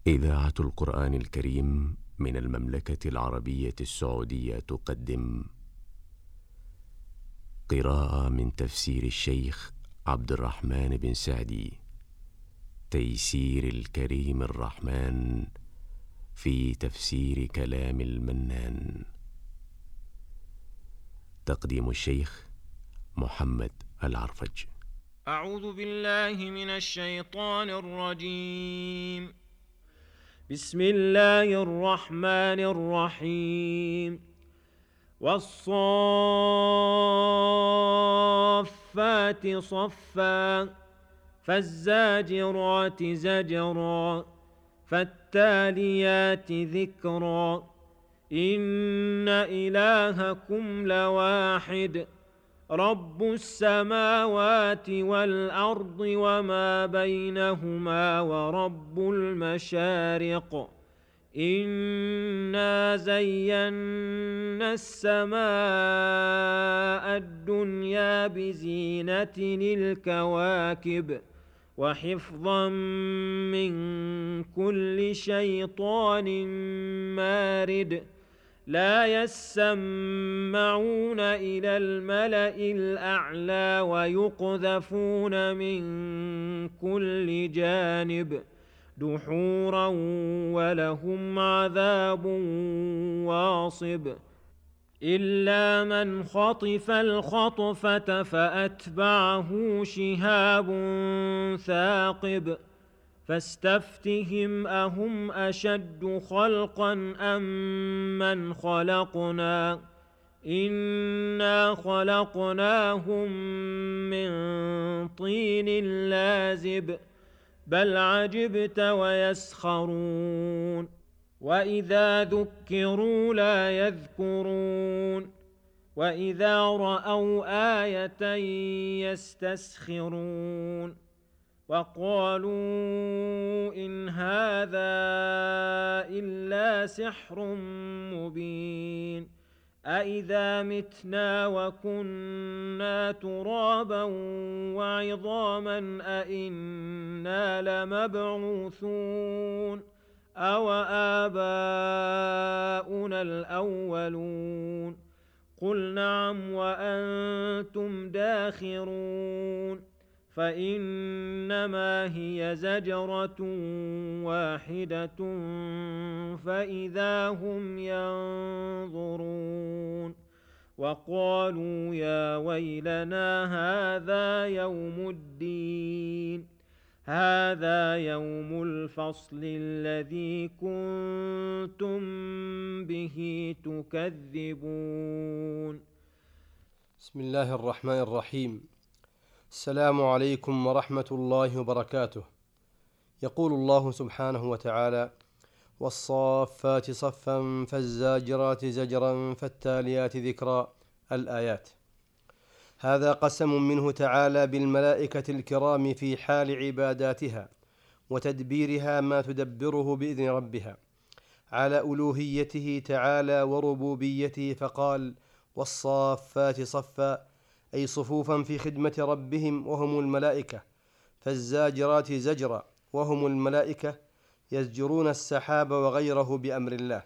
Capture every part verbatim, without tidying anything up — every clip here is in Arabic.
إذاعة القرآن الكريم من المملكة العربية السعودية تقدم قراءة من تفسير الشيخ عبد الرحمن بن سعدي، تيسير الكريم الرحمن في تفسير كلام المنان. تقديم الشيخ محمد العرفج. أعوذ بالله من الشيطان الرجيم. بسم الله الرحمن الرحيم. والصافات صفا فالزاجرات زجرا فالتاليات ذكرا إن إلهكم لواحد رب السماوات والأرض وما بينهما ورب المشارق إنا زينا السماء الدنيا بزينة الكواكب وحفظا من كل شيطان مارد لا يسمعون إلى الملأ الأعلى ويقذفون من كل جانب دحورا ولهم عذاب واصب إلا من خطف الخطفة فأتبعه شهاب ثاقب فاستفتهم أهم أشد خلقا أم من خلقنا إنا خلقناهم من طين لازب بل عجبت ويسخرون وإذا ذكروا لا يذكرون وإذا رأوا آية يستسخرون وقالوا إن هذا إلا سحر مبين أإذا متنا وكنا ترابا وعظاما أإنا لمبعوثون أو آباؤنا الأولون قل نعم وأنتم داخرون فإنما هي زجرة واحدة فإذا هم ينظرون وقالوا يا ويلنا هذا يوم الدين هذا يوم الفصل الذي كنتم به تكذبون. بسم الله الرحمن الرحيم. السلام عليكم ورحمة الله وبركاته. يقول الله سبحانه وتعالى: والصافات صفا فالزاجرات زجرا فالتاليات ذكرا. الآيات. هذا قسم منه تعالى بالملائكة الكرام في حال عباداتها وتدبيرها ما تدبره بإذن ربها على ألوهيته تعالى وربوبيته، فقال: والصافات صفا، أي صفوفا في خدمة ربهم وهم الملائكة، فالزاجرات زجرا وهم الملائكة يزجرون السحاب وغيره بأمر الله،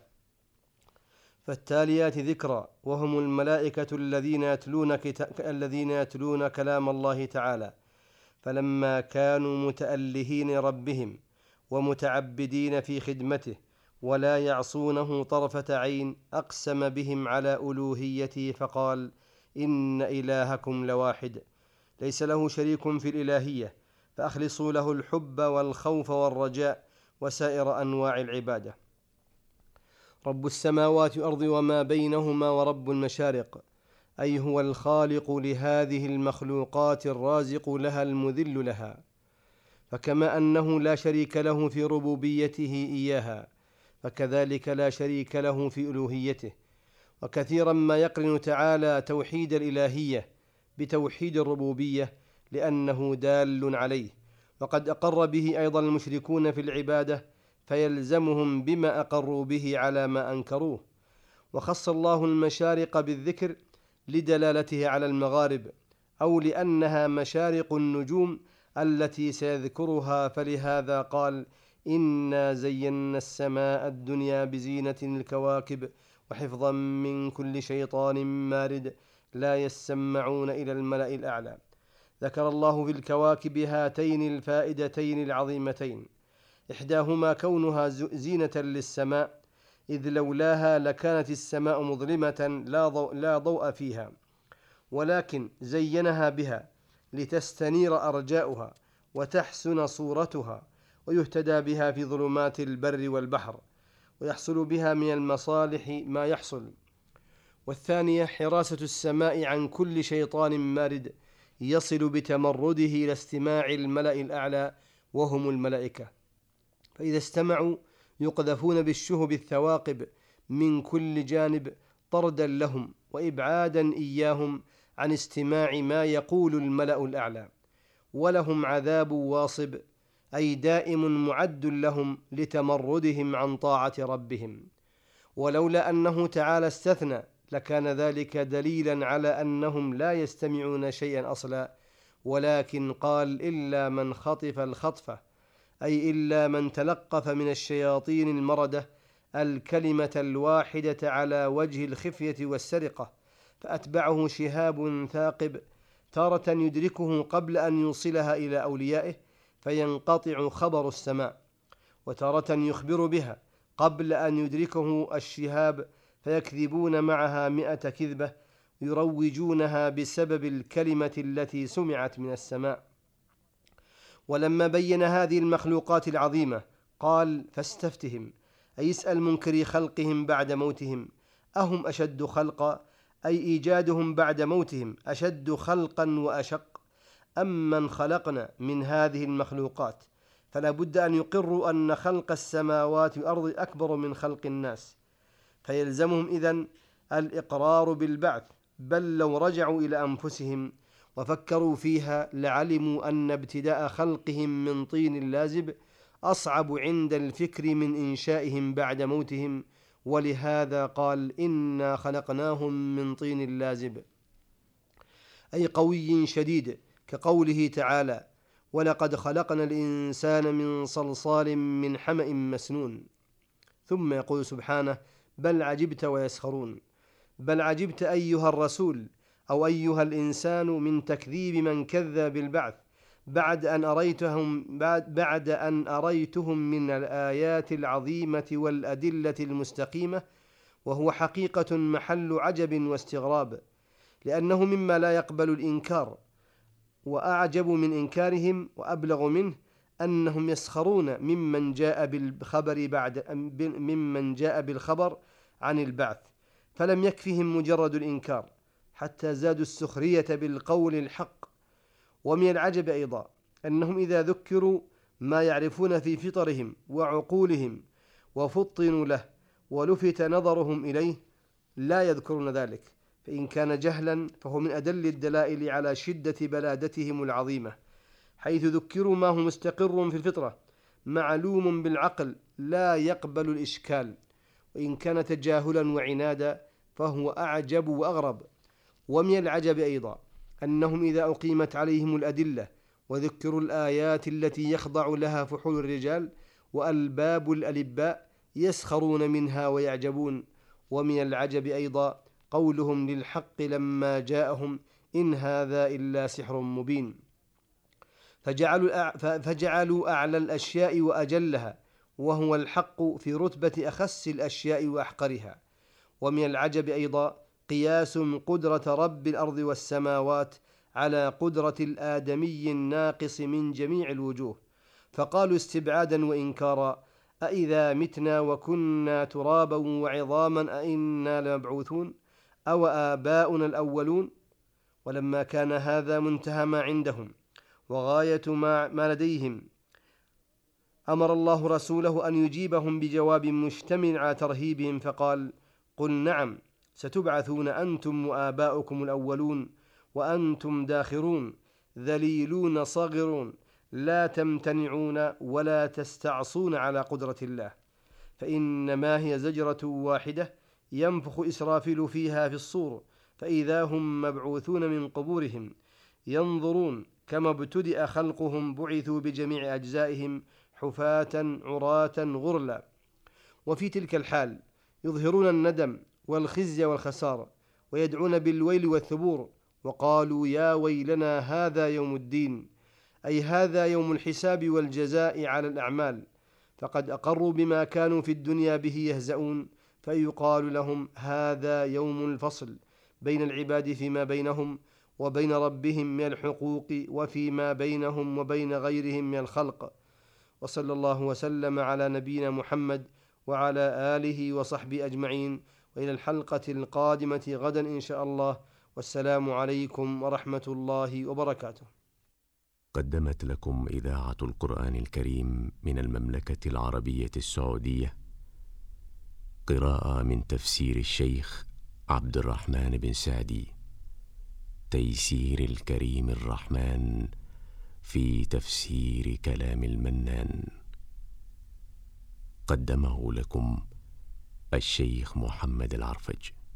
فالتاليات ذكرا وهم الملائكة الذين يتلون, كتا... الذين يتلون كلام الله تعالى، فلما كانوا متألهين ربهم ومتعبدين في خدمته ولا يعصونه طرفة عين أقسم بهم على ألوهيته فقال: إن إلهكم لواحد ليس له شريك في الإلهية، فأخلصوا له الحب والخوف والرجاء وسائر أنواع العبادة. رب السماوات والأرض وما بينهما ورب المشارق، أي هو الخالق لهذه المخلوقات الرازق لها المذل لها، فكما أنه لا شريك له في ربوبيته إياها فكذلك لا شريك له في ألوهيته. وكثيرا ما يقرن تعالى توحيد الإلهية بتوحيد الربوبية لأنه دال عليه، وقد أقر به أيضا المشركون في العبادة فيلزمهم بما أقروا به على ما أنكروه. وخص الله المشارق بالذكر لدلالته على المغارب أو لأنها مشارق النجوم التي سيذكرها، فلهذا قال: إنا زينا السماء الدنيا بزينة الكواكب وحفظا من كل شيطان مارد لا يسمعون إلى الملأ الأعلى. ذكر الله في الكواكب هاتين الفائدتين العظيمتين، إحداهما كونها زينة للسماء، إذ لولاها لكانت السماء مظلمة لا ضوء, لا ضوء فيها، ولكن زينها بها لتستنير أرجاؤها وتحسن صورتها ويهتدى بها في ظلمات البر والبحر، ويحصل بها من المصالح ما يحصل. والثانية حراسة السماء عن كل شيطان مارد يصل بتمرده إلى استماع الملأ الأعلى وهم الملائكة، فإذا استمعوا يقذفون بالشهب الثواقب من كل جانب طردا لهم وإبعادا إياهم عن استماع ما يقول الملأ الأعلى. ولهم عذاب واصب، أي دائم معد لهم لتمردهم عن طاعة ربهم. ولولا أنه تعالى استثنى لكان ذلك دليلا على أنهم لا يستمعون شيئا أصلا، ولكن قال إلا من خطف الخطفة، أي إلا من تلقف من الشياطين المردة الكلمة الواحدة على وجه الخفية والسرقة، فأتبعه شهاب ثاقب، تارة يدركه قبل أن يوصلها إلى أوليائه فينقطع خبر السماء، وتارة يخبر بها قبل أن يدركه الشهاب فيكذبون معها مئة كذبة يروجونها بسبب الكلمة التي سمعت من السماء. ولما بين هذه المخلوقات العظيمة قال فاستفتهم، أي اسأل منكري خلقهم بعد موتهم، أهم أشد خلقا، أي إيجادهم بعد موتهم أشد خلقا وأشق، أم من خلقنا من هذه المخلوقات، فلا بد أن يقروا أن خلق السماوات والأرض أكبر من خلق الناس، فيلزمهم إذن الإقرار بالبعث، بل لو رجعوا إلى أنفسهم وفكروا فيها لعلموا أن ابتداء خلقهم من طين لازب أصعب عند الفكر من إنشائهم بعد موتهم، ولهذا قال إنا خلقناهم من طين لازب، أي قوي شديد، كقوله تعالى ولقد خلقنا الإنسان من صلصال من حمأ مسنون. ثم يقول سبحانه بل عجبت ويسخرون، بل عجبت أيها الرسول أو أيها الإنسان من تكذيب من كذب بالبعث بعد أن أريتهم, بعد, بعد أن أريتهم من الآيات العظيمة والأدلة المستقيمة، وهو حقيقة محل عجب واستغراب، لأنه مما لا يقبل الإنكار. وأعجب من إنكارهم وأبلغ منه أنهم يسخرون ممن جاء بالخبر بعد ممن جاء بالخبر عن البعث، فلم يكفهم مجرد الإنكار حتى زادوا السخرية بالقول الحق. ومن العجب أيضا أنهم إذا ذكروا ما يعرفون في فطرهم وعقولهم وفطنوا له ولفت نظرهم إليه لا يذكرون ذلك، فإن كان جهلا فهو من أدل الدلائل على شدة بلادتهم العظيمة، حيث ذكروا ما هو مستقر في الفطرة معلوم بالعقل لا يقبل الإشكال، وإن كان تجاهلا وعنادا فهو أعجب وأغرب. ومن العجب أيضا أنهم إذا أقيمت عليهم الأدلة وذكروا الآيات التي يخضع لها فحول الرجال وألباب الألباء يسخرون منها ويعجبون. ومن العجب أيضا قولهم للحق لما جاءهم إن هذا إلا سحر مبين، فجعلوا, فجعلوا أعلى الأشياء وأجلها وهو الحق في رتبة أخس الأشياء وأحقرها. ومن العجب أيضا قياس قدرة رب الأرض والسماوات على قدرة الآدمي الناقص من جميع الوجوه، فقالوا استبعادا وإنكارا أإذا متنا وكنا ترابا وعظاما أإنا لمبعوثون أو آباؤنا الأولون. ولما كان هذا منتهى ما عندهم وغاية ما لديهم أمر الله رسوله أن يجيبهم بجواب مشتمل على ترهيبهم، فقال قل نعم ستبعثون أنتم وآباؤكم الأولون وأنتم داخرون ذليلون صاغرون لا تمتنعون ولا تستعصون على قدرة الله، فإنما هي زجرة واحدة ينفخ إسرافيل فيها في الصور فإذا هم مبعوثون من قبورهم ينظرون كما ابتدأ خلقهم بعثوا بجميع أجزائهم حفاة عراة غرلا. وفي تلك الحال يظهرون الندم والخزي والخسارة، ويدعون بالويل والثبور، وقالوا يا ويلنا هذا يوم الدين، أي هذا يوم الحساب والجزاء على الأعمال، فقد أقروا بما كانوا في الدنيا به يهزؤون، فيقال لهم هذا يوم الفصل بين العباد فيما بينهم وبين ربهم من الحقوق، وفيما بينهم وبين غيرهم من الخلق. وصلى الله وسلم على نبينا محمد وعلى آله وصحبه أجمعين، وإلى الحلقة القادمة غدا إن شاء الله، والسلام عليكم ورحمة الله وبركاته. قدمت لكم إذاعة القرآن الكريم من المملكة العربية السعودية قراءة من تفسير الشيخ عبد الرحمن بن سعدي، تيسير الكريم الرحمن في تفسير كلام المنان. قدمه لكم الشيخ محمد العرفج.